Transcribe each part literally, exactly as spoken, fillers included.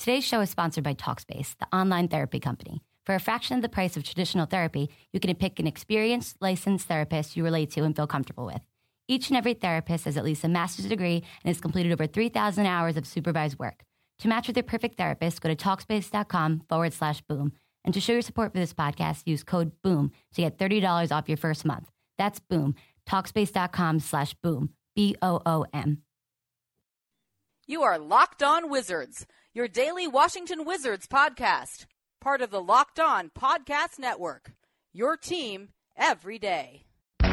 Today's show is sponsored by Talkspace, the online therapy company. For a fraction of the price of traditional therapy, you can pick an experienced, licensed therapist you relate to and feel comfortable with. Each and every therapist has at least a master's degree and has completed over three thousand hours of supervised work. To match with your perfect therapist, go to Talkspace.com forward slash boom. And to show your support for this podcast, use code BOOM to get thirty dollars off your first month. That's BOOM. Talkspace.com slash boom. B O O M. You are Locked On Wizards, your daily Washington Wizards podcast. Part of the Locked On Podcast Network. Your team every day. Did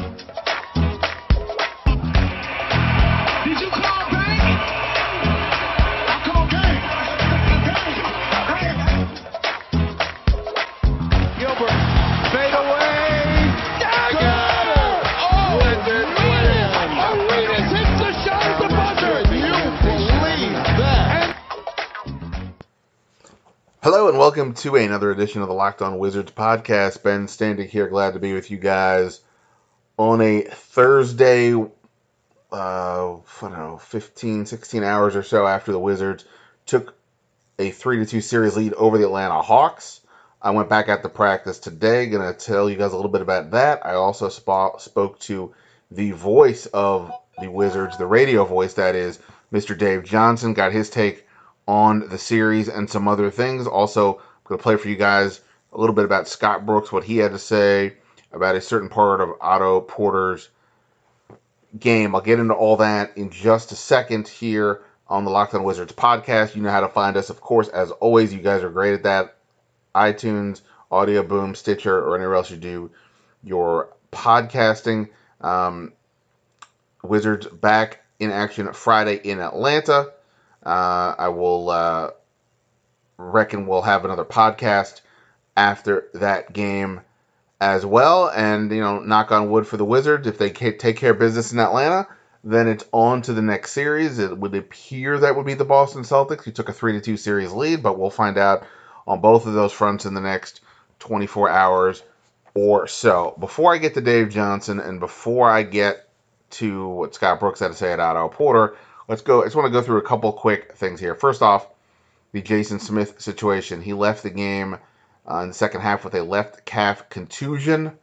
you call bank? I call game. Gilbert, fade away. Dagger! Oh, Wizards win. Arenas hits the shot at the buzzer. You believe that? Hello and welcome to another edition of the Locked On Wizards podcast. Ben Standig here, glad to be with you guys on a Thursday, uh, I don't know, fifteen, sixteen hours or so after the Wizards took a three to two series lead over the Atlanta Hawks. I went back out to practice today, going to tell you guys a little bit about that. I also sp- spoke to the voice of the Wizards, the radio voice that is, Mister Dave Johnson, got his take on the series and some other things. Also, I'm going to play for you guys a little bit about Scott Brooks, what he had to say about a certain part of Otto Porter's game. I'll get into all that in just a second here on the Locked On Wizards podcast. You know how to find us, of course. As always, you guys are great at that. iTunes, Audio Boom, Stitcher, or anywhere else you do your podcasting. Um, Wizards back in action Friday in Atlanta. Uh, I will uh, reckon we'll have another podcast after that game as well. And, you know, knock on wood for the Wizards. If they take care of business in Atlanta, then it's on to the next series. It would appear that would be the Boston Celtics, who took a three to two series lead, but we'll find out on both of those fronts in the next twenty-four hours or so. Before I get to Dave Johnson and before I get to what Scott Brooks had to say at Otto Porter, let's go. I just want to go through a couple quick things here. First off, the Jason Smith situation. He left the game uh, in the second half with a left calf contusion.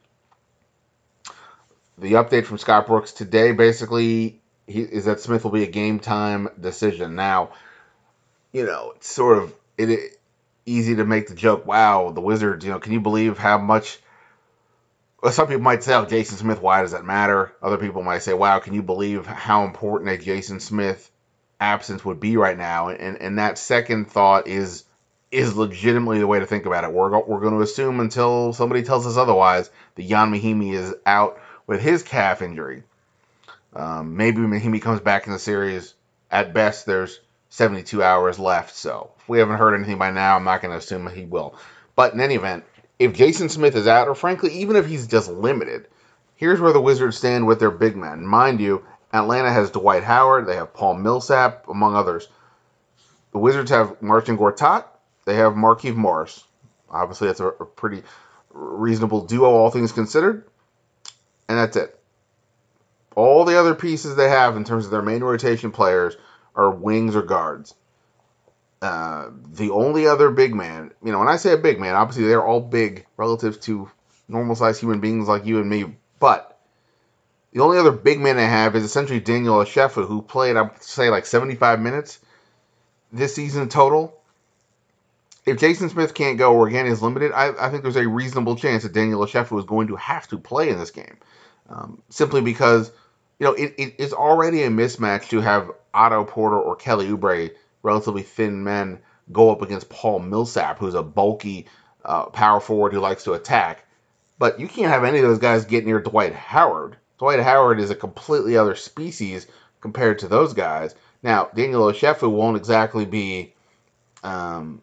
The update from Scott Brooks today, basically, he, is that Smith will be a game-time decision. Now, you know, it's sort of it, it easy to make the joke, wow, the Wizards, you know, can you believe how much... Well, some people might say, oh, Jason Smith, why does that matter? Other people might say, wow, can you believe how important a Jason Smith absence would be right now? And and that second thought is is legitimately the way to think about it. We're, we're going to assume until somebody tells us otherwise that Jan Mahimi is out with his calf injury. Um, maybe Mahimi comes back in the series. At best, there's seventy-two hours left. So if we haven't heard anything by now, I'm not going to assume he will. But in any event, if Jason Smith is out, or frankly, even if he's just limited, here's where the Wizards stand with their big men. Mind you, Atlanta has Dwight Howard. They have Paul Millsap, among others. The Wizards have Marcin Gortat. They have Markieff Morris. Obviously, that's a, a pretty reasonable duo, all things considered. And that's it. All the other pieces they have in terms of their main rotation players are wings or guards. Uh, the only other big man, you know, when I say a big man, obviously they're all big relative to normal-sized human beings like you and me, but the only other big man they have is essentially Daniel Ashefu, who played, I would say, like seventy-five minutes this season total. If Jason Smith can't go or again is limited, I, I think there's a reasonable chance that Daniel Ashefu is going to have to play in this game. Um, simply because, you know, it, it, it's already a mismatch to have Otto Porter or Kelly Oubre, relatively thin men, go up against Paul Millsap, who's a bulky uh, power forward who likes to attack. But you can't have any of those guys get near Dwight Howard. Dwight Howard is a completely other species compared to those guys. Now, Daniel Ashefu won't exactly be, um,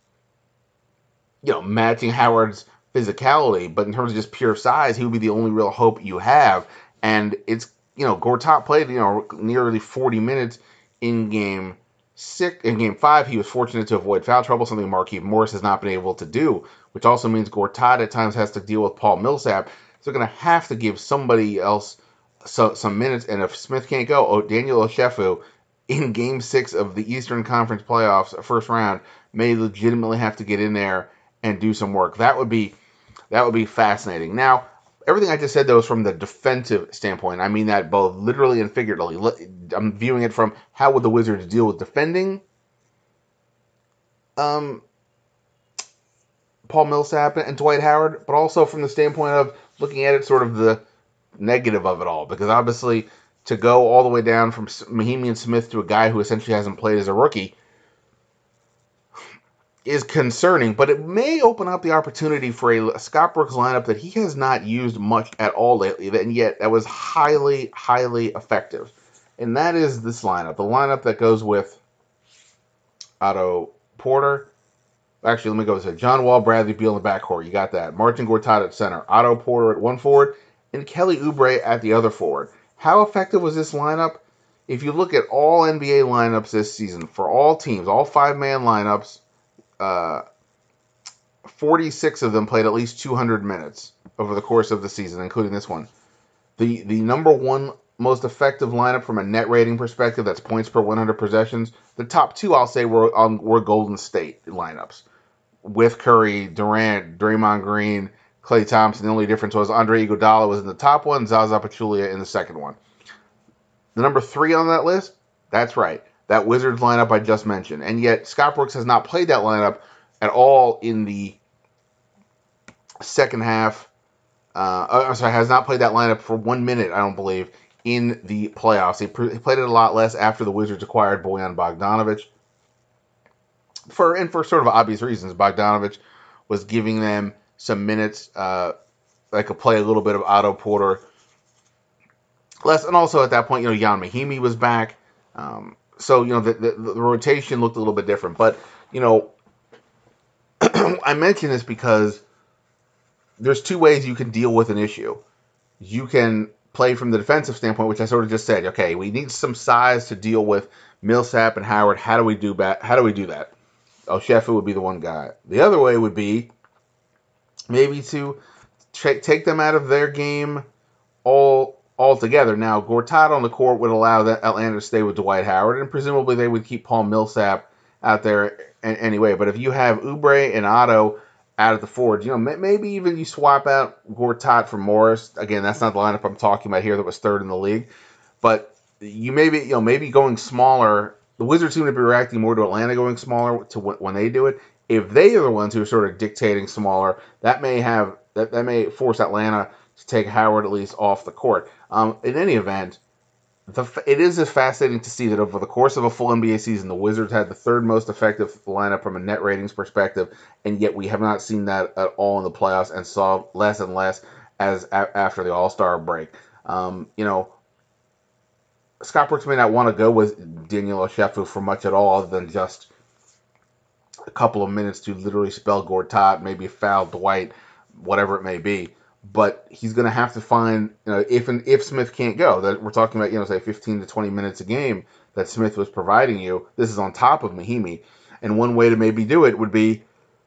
you know, matching Howard's physicality, but in terms of just pure size, he would be the only real hope you have. And it's, you know, Gortat played, you know, nearly forty minutes in game six. In game five, he was fortunate to avoid foul trouble, something Markieff Morris has not been able to do, which also means Gortat at times has to deal with Paul Millsap. So they're going to have to give somebody else so, some minutes. And if Smith can't go, oh, Daniel Ashefu in Game Six of the Eastern Conference playoffs, first round, may legitimately have to get in there and do some work. That would be that would be fascinating. Now, everything I just said though is from the defensive standpoint. I mean that both literally and figuratively. I'm viewing it from how would the Wizards deal with defending um, Paul Millsap and Dwight Howard, but also from the standpoint of looking at it sort of the negative of it all, because obviously to go all the way down from Mahinmi and Smith to a guy who essentially hasn't played as a rookie is concerning, but it may open up the opportunity for a Scott Brooks lineup that he has not used much at all lately, and yet that was highly, highly effective. And that is this lineup, the lineup that goes with Otto Porter. Actually, let me go with it. John Wall, Bradley Beal in the backcourt. You got that. Marcin Gortat at center. Otto Porter at one forward, and Kelly Oubre at the other forward. How effective was this lineup? If you look at all N B A lineups this season, for all teams, all five-man lineups, uh, forty-six of them played at least two hundred minutes over the course of the season, including this one. The the number one most effective lineup from a net rating perspective, that's points per one hundred possessions. The top two, I'll say, were um, were Golden State lineups with Curry, Durant, Draymond Green, Klay Thompson. The only difference was Andre Iguodala was in the top one, Zaza Pachulia in the second one. The number three on that list, that's right, that Wizards lineup I just mentioned. And yet Scott Brooks has not played that lineup at all in the second half. Uh, I'm sorry, has not played that lineup for one minute, I don't believe, in the playoffs. He, pr- he played it a lot less after the Wizards acquired Bojan Bogdanovic. For and for sort of obvious reasons, Bogdanovic was giving them some minutes. Uh, that could play a little bit of Otto Porter less, and also at that point, you know, Jan Mahinmi was back. Um, so you know the, the the rotation looked a little bit different. But you know, I mention this because there's two ways you can deal with an issue. You can play from the defensive standpoint, which I sort of just said. Okay, we need some size to deal with Millsap and Howard. How do we do that? How do we do that? Oshefu would be the one guy. The other way would be maybe to tra- take them out of their game all altogether. Now, Gortat on the court would allow that Atlanta to stay with Dwight Howard, and presumably they would keep Paul Millsap out there anyway. But if you have Oubre and Otto out at the forward, you know, maybe even you swap out Gortat for Morris. Again, that's not the lineup I'm talking about here that was third in the league. But you maybe, you know, maybe going smaller. The Wizards seem to be reacting more to Atlanta going smaller to when they do it. If they are the ones who are sort of dictating smaller, that may have that, that may force Atlanta to take Howard at least off the court. Um, in any event, the, it is fascinating to see that over the course of a full N B A season, the Wizards had the third most effective lineup from a net ratings perspective, and yet we have not seen that at all in the playoffs, and saw less and less as a, after the All-Star break. Um, you know, Scott Brooks may not want to go with Daniel Oshefu for much at all, other than just a couple of minutes to literally spell Gortat, maybe foul Dwight, whatever it may be. But he's going to have to find, you know, if and if Smith can't go, that we're talking about, you know, say fifteen to twenty minutes a game that Smith was providing you. This is on top of Mahinmi, and one way to maybe do it would be,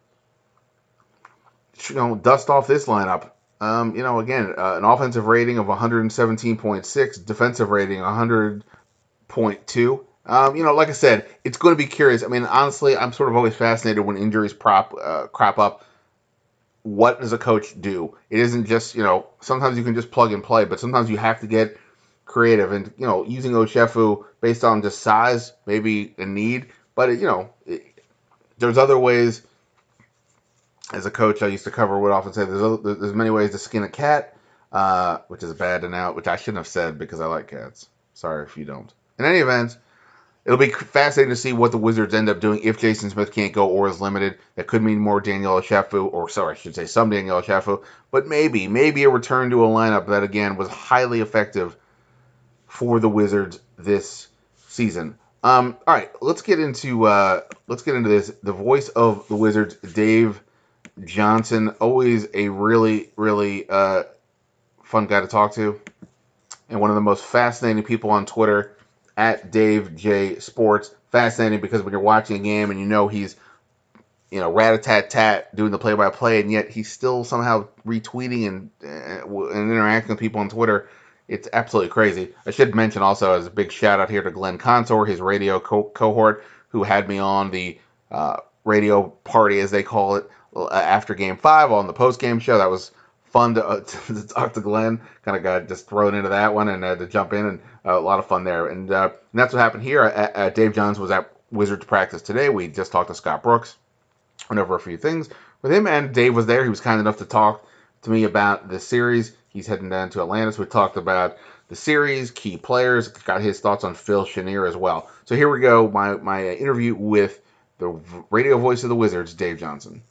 you know, dust off this lineup. Um, you know, again, uh, an offensive rating of one seventeen point six, defensive rating one hundred point two. Um, you know, like I said, it's going to be curious. I mean, honestly, I'm sort of always fascinated when injuries prop uh, crop up. What does a coach do? It isn't just, you know, sometimes you can just plug and play, but sometimes you have to get creative. And, you know, using Oshefu based on just size, maybe a need. But, it, you know, it, there's other ways. As a coach, I used to cover would often say there's other, there's many ways to skin a cat, uh, which is bad and out, which I shouldn't have said because I like cats. Sorry if you don't. In any event, it'll be fascinating to see what the Wizards end up doing if Jason Smith can't go or is limited. That could mean more Daniel Oshefu, or sorry, I should say some Daniel Oshefu, but maybe, maybe a return to a lineup that, again, was highly effective for the Wizards this season. Um, all right, let's get into uh, let's get into this. The voice of the Wizards, Dave Johnson, always a really, really uh, fun guy to talk to, and one of the most fascinating people on Twitter, at Dave J Sports. Fascinating because when you're watching a game and you know he's, you know, rat-a-tat-tat doing the play-by-play, and yet he's still somehow retweeting and, uh, and interacting with people on Twitter. it's absolutely crazy. I should mention also as a big shout out here to Glenn Consor, his radio co- cohort, who had me on the uh, radio party, as they call it, uh, after Game Five on the post game show. That was fun to, uh, to talk to Glenn. Kind of got just thrown into that one and uh, to jump in, and uh, a lot of fun there. And, uh, and that's what happened here. Uh, uh, Dave Johns was at Wizards practice today. We just talked to Scott Brooks, went over a few things with him, and Dave was there. He was kind enough to talk to me about the series. He's heading down to Atlanta, so we talked about the series, key players, got his thoughts on Phil Chenier as well. So here we go, my, my interview with the radio voice of the Wizards, Dave Johnson.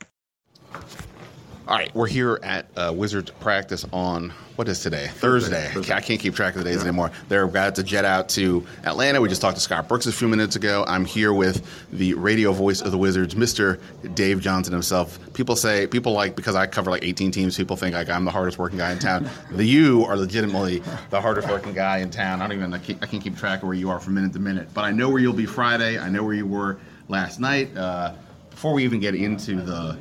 All right, we're here at uh, Wizards practice on, what is today? Thursday. Thursday. I can't keep track of the days yeah. anymore. They're about to jet out to Atlanta. We just talked to Scott Brooks a few minutes ago. I'm here with the radio voice of the Wizards, Mister Dave Johnson himself. People say, people like, because I cover like eighteen teams, people think like I'm the hardest working guy in town. the You are legitimately the hardest working guy in town. I don't even, I can't, I can't keep track of where you are from minute to minute. But I know where you'll be Friday. I know where you were last night. Uh, before we even get into the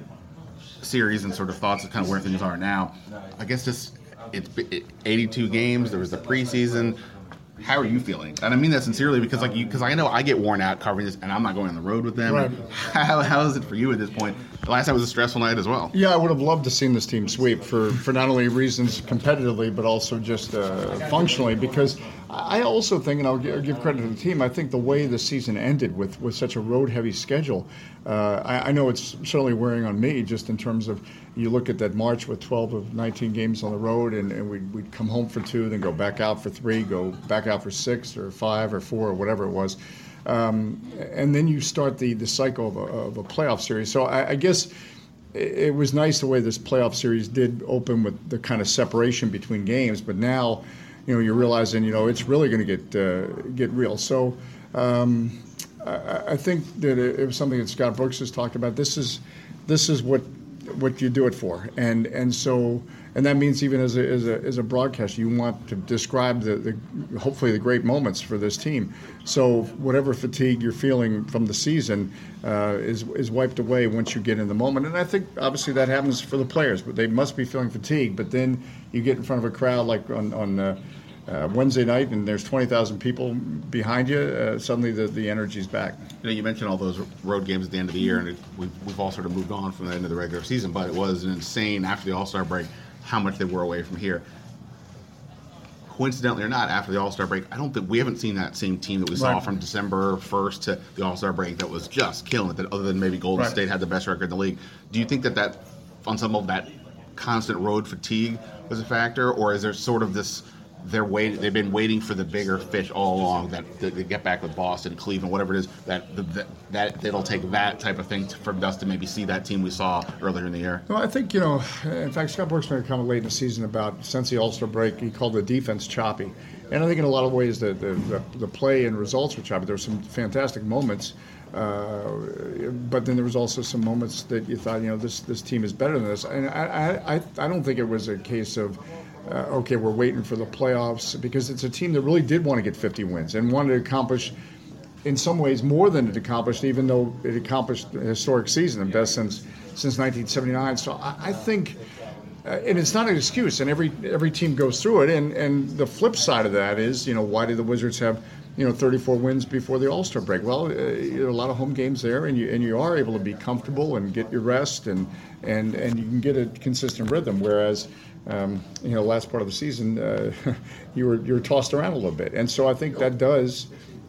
series and sort of thoughts of kind of where things are now, I guess just it's eighty-two games. There was the preseason. How are you feeling? And I mean that sincerely because like you, because I know I get worn out covering this, and I'm not going on the road with them. Right. How how is it for you at this point? The last night was a stressful night as well. Yeah, I would have loved to seen this team sweep for, for not only reasons competitively, but also just uh, functionally. Because I also think, and I'll give, I'll give credit to the team, I think the way the season ended with, with such a road-heavy schedule, uh, I, I know it's certainly wearing on me just in terms of you look at that March with twelve of nineteen games on the road, and, and we'd, we'd come home for two, then go back out for three, go back out for six or five or four or whatever it was. Um, and then you start the, the cycle of a, of a playoff series. So I, I guess it, it was nice the way this playoff series did open with the kind of separation between games. But now, you know, you're realizing, you know, it's really going to get uh, get real. So um, I, I think that it, it was something that Scott Brooks has talked about. This is this is what what you do it for, and and so. And that means even as a, as a as a broadcaster, you want to describe the, the hopefully the great moments for this team. So whatever fatigue you're feeling from the season uh, is is wiped away once you get in the moment. And I think obviously that happens for the players, but they must be feeling fatigued. But then you get in front of a crowd like on on uh, uh, Wednesday night, and there's twenty thousand people behind you. Uh, suddenly the the energy's back. You know, you mentioned all those road games at the end of the year, and it, we've we've all sort of moved on from the end of the regular season. But it was an insane after the All-Star break how much they were away from here. Coincidentally or not, after the All-Star break, I don't think we haven't seen that same team that we saw right. from December first to the All-Star break that was just killing it. That other than maybe Golden right. State had the best record in the league. Do you think that that on some of that constant road fatigue was a factor, or is there sort of this? They're waiting. They've been waiting for the bigger fish all along. That they get back with Boston, Cleveland, whatever it is. That that, that it'll take that type of thing to, for us to maybe see that team we saw earlier in the year. Well, I think you know. In fact, Scott Brooks made a comment late in the season about since the All-Star break, he called the defense choppy, and I think in a lot of ways the the, the, the play and results were choppy. There were some fantastic moments, uh, but then there was also some moments that you thought, you know, this this team is better than this. And I I I don't think it was a case of. Uh, okay, we're waiting for the playoffs, because it's a team that really did want to get fifty wins and wanted to accomplish, in some ways, more than it accomplished, even though it accomplished a historic season, the best since since nineteen seventy-nine. So I, I think, uh, and it's not an excuse, and every every team goes through it. And, and the flip side of that is, you know, why did the Wizards have, you know, thirty-four wins before the All-Star break? Well, uh, there are a lot of home games there, and you and you are able to be comfortable and get your rest, and and, and you can get a consistent rhythm, whereas. Um, you know, last part of the season, uh, you were you were tossed around a little bit, and so I think that does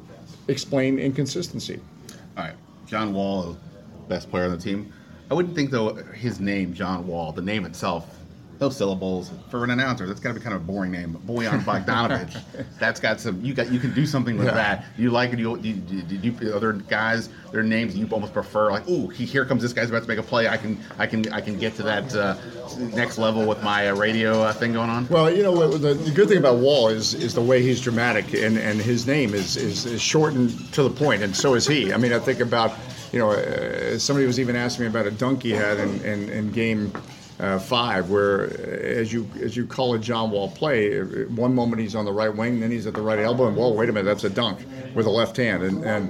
explain inconsistency. All right, John Wall, best player on the team. I wouldn't think though his name, John Wall, the name itself, those syllables for an announcer, that's got to be kind of a boring name. Bojan Bogdanovic, that's got some. You got you can do something with yeah. that. You like it? You, you, you, you other guys, their names you almost prefer. Like, ooh, he, here comes this guy's about to make a play. I can I can I can get to that uh, next level with my uh, radio uh, thing going on. Well, you know, the, the good thing about Wall is is the way he's dramatic, and, and his name is, is is shortened to the point, and so is he. I mean, I think about, you know, uh, somebody was even asking me about a dunk he had in, in, in game. Uh, five, where as you as you call a John Wall play, one moment he's on the right wing, then he's at the right elbow, and whoa, wait a minute, that's a dunk with a left hand, and and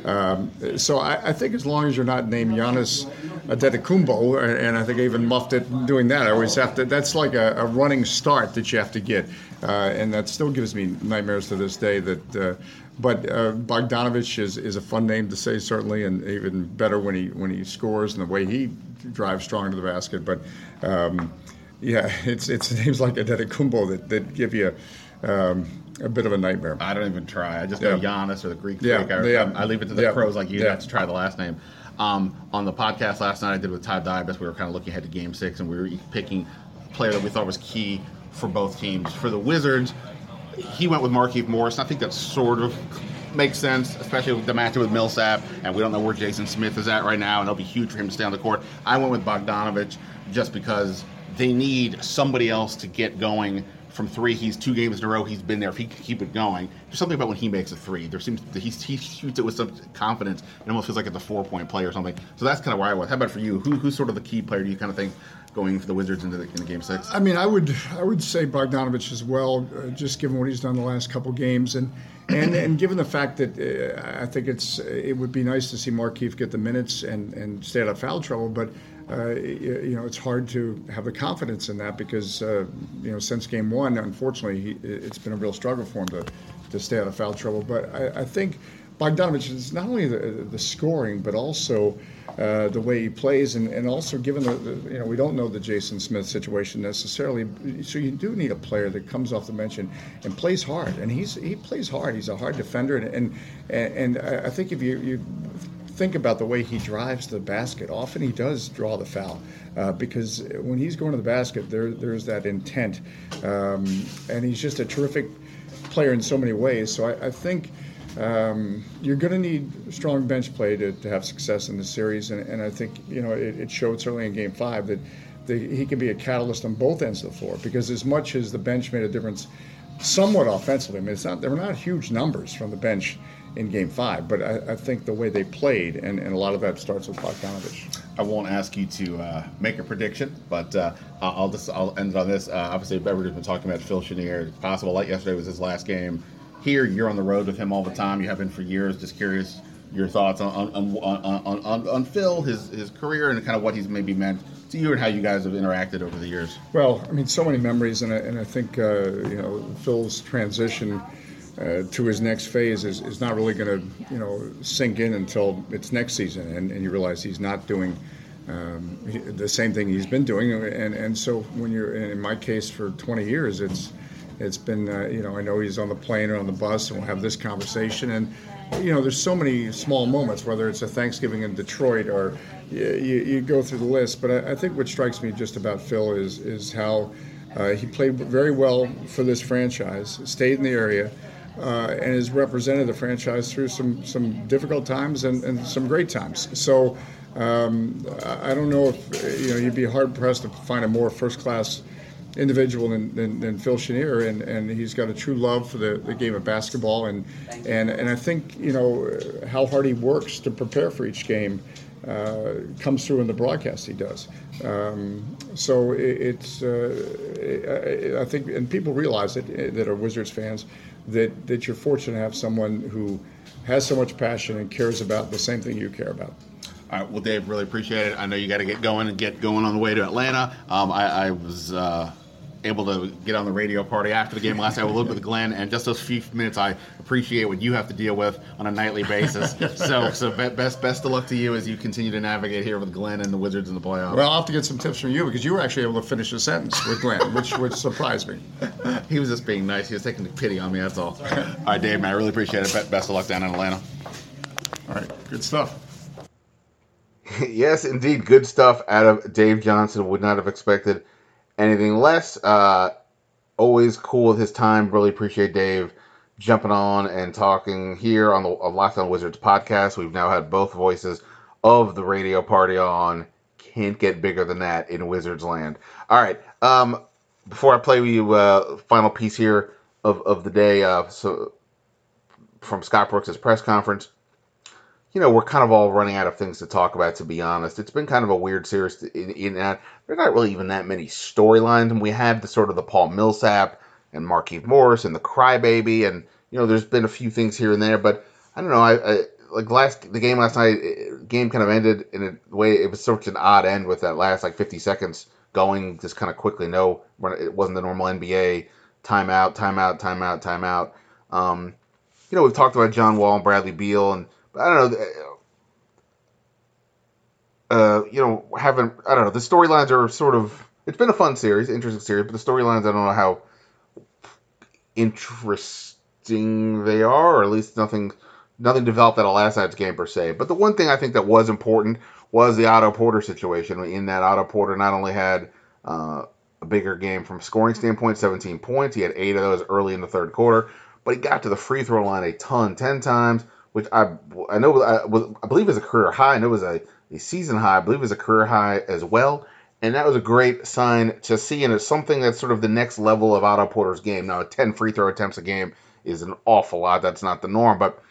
Um, so I, I think as long as you're not named Giannis Antetokounmpo, and I think I even muffed it doing that, I always have to. That's like a, a running start that you have to get, uh, and that still gives me nightmares to this day. That, uh, but uh, Bogdanovich is, is a fun name to say certainly, and even better when he when he scores and the way he drives strong into the basket. But um, yeah, it's it's names like Antetokounmpo that that give you. Um, a bit of a nightmare. I don't even try. I just go Yeah. Giannis or the Greek Yeah, freak. I, yeah. I leave it to the Yeah. pros like you Yeah. guys to try the last name. Um, on the podcast last night I did with Ty Dybus, we were kind of looking ahead to Game Six, and we were picking a player that we thought was key for both teams. For the Wizards, he went with Markieff Morris, and I think that sort of makes sense, especially with the matchup with Millsap, and we don't know where Jason Smith is at right now, and it'll be huge for him to stay on the court. I went with Bogdanovich just because they need somebody else to get going. From three, he's two games in a row. He's been there. If he can keep it going, there's something about when he makes a three. There seems that he, he shoots it with some confidence. It almost feels like it's a four-point play or something. So that's kind of where I was. How about for you? Who, who's sort of the key player do you kind of think going for the Wizards into the, into Game Six? I mean, I would I would say Bogdanovich as well, uh, just given what he's done the last couple games, and and, and given the fact that uh, I think it's it would be nice to see Markieff get the minutes and, and stay out of foul trouble, but. Uh, you, you know, it's hard to have the confidence in that because, uh, you know, since game one, unfortunately, he, it's been a real struggle for him to, to stay out of foul trouble. But I, I think Bogdanovich is not only the, the scoring, but also uh, the way he plays, and, and also given the, the, you know, we don't know the Jason Smith situation necessarily, so you do need a player that comes off the bench and, and plays hard. And he's he plays hard. He's a hard defender, and and, and I think if you, you think about the way he drives the basket. Often he does draw the foul uh, because when he's going to the basket, there there's that intent, um, and he's just a terrific player in so many ways. So I, I think um, you're going to need strong bench play to, to have success in this series, and, and I think you know it, it showed certainly in Game Five that the, he can be a catalyst on both ends of the floor because as much as the bench made a difference, somewhat offensively. I mean, it's not there were not huge numbers from the bench in Game Five, but I, I think the way they played, and, and a lot of that starts with Bogdanovich. I won't ask you to uh, make a prediction, but uh, I'll just I'll end on this. Uh, obviously, everybody's been talking about Phil Chenier. It's possible, like yesterday was his last game here. You're on the road with him all the time. You have been for years. Just curious your thoughts on on on on, on, on Phil, his his career, and kind of what he's maybe meant to you and how you guys have interacted over the years. Well, I mean, so many memories, and I, and I think uh, you know Phil's transition Uh, to his next phase is, is not really going to, you know, sink in until it's next season, and, and you realize he's not doing um, he, the same thing he's been doing, and and so when you're in my case for twenty years, it's it's been uh, you know I know he's on the plane or on the bus, and we'll have this conversation, and you know there's so many small moments, whether it's a Thanksgiving in Detroit or you, you, you go through the list, but I, I think what strikes me just about Phil is is how uh, he played very well for this franchise, stayed in the area. Uh, and has represented the franchise through some, some difficult times and, and some great times. So um, I don't know if you know you'd be hard pressed to find a more first class individual than, than, than Phil Chenier, and, and he's got a true love for the, the game of basketball, and and and I think you know how hard he works to prepare for each game uh, comes through in the broadcast he does. Um, so it, it's uh, I think, and people realize it that are Wizards fans. That, that you're fortunate to have someone who has so much passion and cares about the same thing you care about. All right, well, Dave, really appreciate it. I know you got to get going and get going on the way to Atlanta. Um, I, I was uh, able to get on the radio party after the game last night with a little bit with Glenn, and just those few minutes, I appreciate what you have to deal with on a nightly basis. so, so be, best best of luck to you as you continue to navigate here with Glenn and the Wizards in the playoffs. Well, I'll have to get some tips from you because you were actually able to finish a sentence with Glenn, which which surprised me. He was just being nice. He was taking pity on me. That's all. All right, Dave, man, I really appreciate it. Best of luck down in Atlanta. All right, good stuff. Yes, indeed, good stuff out of Dave Johnson. Would not have expected anything less. Uh, always cool with his time. Really appreciate Dave jumping on and talking here on the Locked On Wizards podcast. We've now had both voices of the radio party on. Can't get bigger than that in Wizards land. All right. Um, before I play with you, uh, final piece here of, of the day, uh, so from Scott Brooks' press conference. You know, we're kind of all running out of things to talk about, to be honest. It's been kind of a weird series in, in that there's not really even that many storylines. And we have the sort of the Paul Millsap and Markieff Morris and the Crybaby. And, you know, there's been a few things here and there. But, I don't know, I, I like last the game last night, it, game kind of ended in a way. It was such an odd end with that last like fifty seconds going just kind of quickly. No, it wasn't the normal N B A timeout, timeout, timeout, timeout. Um, you know, we've talked about John Wall and Bradley Beal, and I don't know. Uh, you know, having I don't know. The storylines are sort of. It's been a fun series, interesting series, but the storylines I don't know how interesting they are, or at least nothing. Nothing developed out of last night's game per se. But the one thing I think that was important was the Otto Porter situation. In that, Otto Porter not only had uh, a bigger game from a scoring standpoint, seventeen points. He had eight of those early in the third quarter. But he got to the free throw line a ton, ten times, which I I know I, was, I believe is a career high. I know it was a, a season high. I believe it was a career high as well. And that was a great sign to see, and it's something that's sort of the next level of Otto Porter's game. Now, ten free throw attempts a game is an awful lot. That's not the norm, but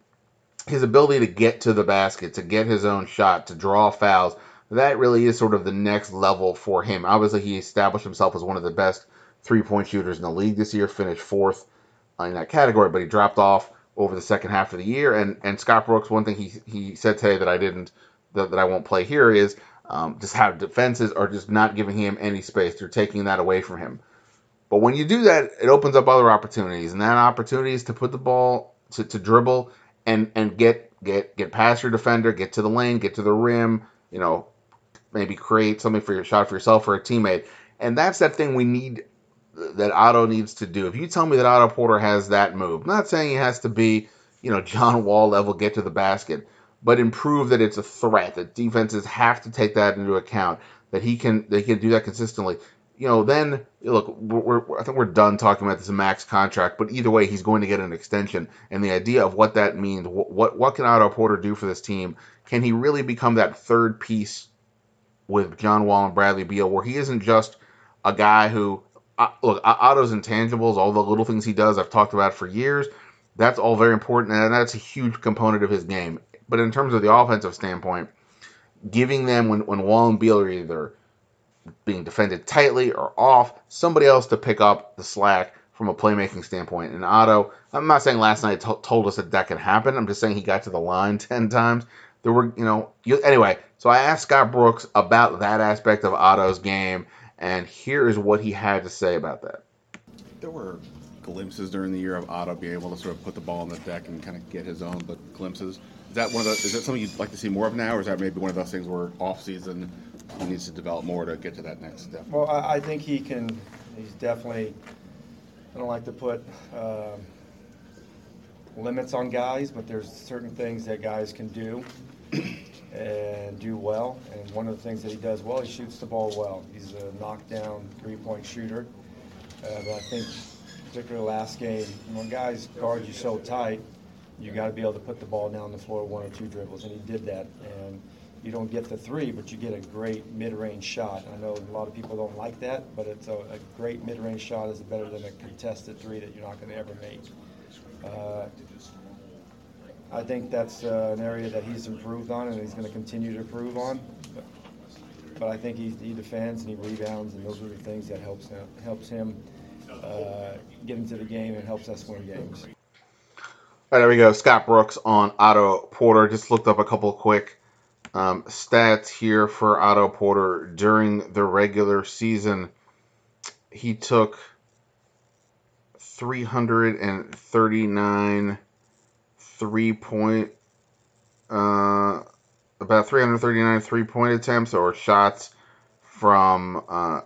his ability to get to the basket, to get his own shot, to draw fouls, that really is sort of the next level for him. Obviously, he established himself as one of the best three-point shooters in the league this year, finished fourth in that category, but he dropped off over the second half of the year. And, and Scott Brooks, one thing he he said today that I didn't, that, that I won't play here is um, just how defenses are just not giving him any space. They're taking that away from him. But when you do that, it opens up other opportunities, and that opportunity is to put the ball, to, to dribble, and and get get get past your defender, get to the lane, get to the rim, you know, maybe create something for your shot for yourself or a teammate. And that's that thing we need, that Otto needs to do. If you tell me that Otto Porter has that move, I'm not saying he has to be, you know, John Wall level, get to the basket, but improve that it's a threat, that defenses have to take that into account, that he can they can do that consistently. You know, then, look, we're, we're, I think we're done talking about this max contract, but either way, he's going to get an extension. And the idea of what that means, what, what what can Otto Porter do for this team? Can he really become that third piece with John Wall and Bradley Beal, where he isn't just a guy who, uh, look, Otto's intangibles, all the little things he does, I've talked about for years, that's all very important, and that's a huge component of his game. But in terms of the offensive standpoint, giving them, when, when Wall and Beal are either being defended tightly or off, somebody else to pick up the slack from a playmaking standpoint. And Otto, I'm not saying last night t- told us that that could happen. I'm just saying he got to the line ten times. There were, you know, you, anyway, so I asked Scott Brooks about that aspect of Otto's game, and here is what he had to say about that. There were glimpses during the year of Otto being able to sort of put the ball on the deck and kind of get his own, but glimpses. Is that one of the, is that something you'd like to see more of now, or is that maybe one of those things where off season he needs to develop more to get to that next step? Well, I, I think he can. He's definitely. I don't like to put uh, limits on guys, but there's certain things that guys can do and do well. And one of the things that he does well, he shoots the ball well. He's a knockdown three-point shooter. Uh, but I think, particularly last game, when guys guard you so tight, you got to be able to put the ball down the floor one or two dribbles, and he did that. And you don't get the three, but you get a great mid-range shot. I know a lot of people don't like that, but it's a, a great mid-range shot is better than a contested three that you're not going to ever make. Uh, I think that's uh, an area that he's improved on, and he's going to continue to improve on. But, but I think he, he defends and he rebounds, and those are the things that helps him, helps him uh, get into the game and helps us win games. All right, there we go. Scott Brooks on Otto Porter. Just looked up a couple quick Um, stats here for Otto Porter during the regular season. He took three hundred thirty-nine three-point, uh, about three hundred thirty-nine three-point attempts or shots from, uh,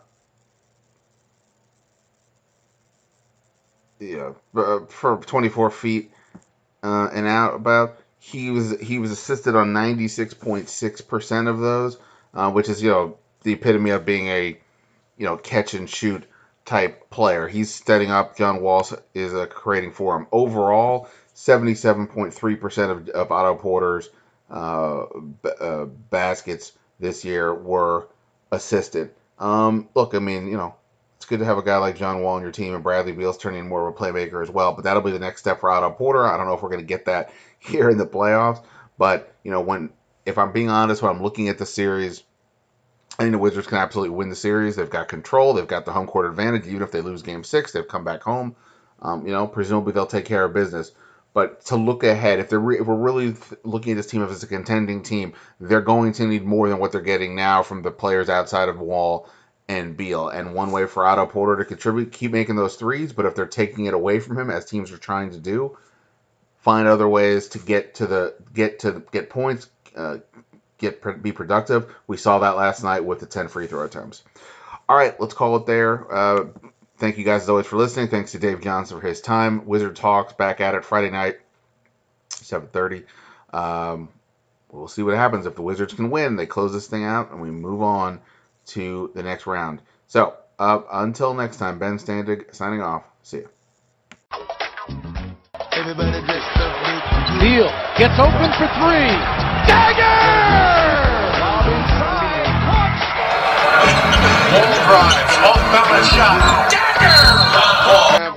yeah, for twenty-four feet uh, and out about. He was he was assisted on ninety-six point six percent of those, uh, which is, you know, the epitome of being a, you know, catch and shoot type player. He's setting up. John Wall is uh, creating for him. Overall, seventy-seven point three percent of, of Otto Porter's uh, b- uh, baskets this year were assisted. Um, look, I mean, you know, it's good to have a guy like John Wall on your team, and Bradley Beal's turning more of a playmaker as well. But that'll be the next step for Otto Porter. I don't know if we're going to get that here in the playoffs, but you know, when if I'm being honest, when I'm looking at the series, I think the Wizards can absolutely win the series. They've got control. They've got the home court advantage. Even if they lose Game Six, they've come back home. Um, you know, presumably they'll take care of business. But to look ahead, if they're re- if we're really th- looking at this team as a contending team, they're going to need more than what they're getting now from the players outside of Wall and Beal. And one way for Otto Porter to contribute, keep making those threes. But if they're taking it away from him, as teams are trying to do, find other ways to get to the get to get points, uh, get be productive. We saw that last night with the ten free throw attempts. All right, let's call it there. Uh, Thank you guys as always for listening. Thanks to Dave Johnson for his time. Wizard Talks back at it Friday night, seven thirty. Um, we'll see what happens. If the Wizards can win, they close this thing out, and we move on to the next round. So, uh, until next time, Ben Standig signing off. See you. Beal gets open for three. Dagger! Wall drive, off balance shot. Dagger!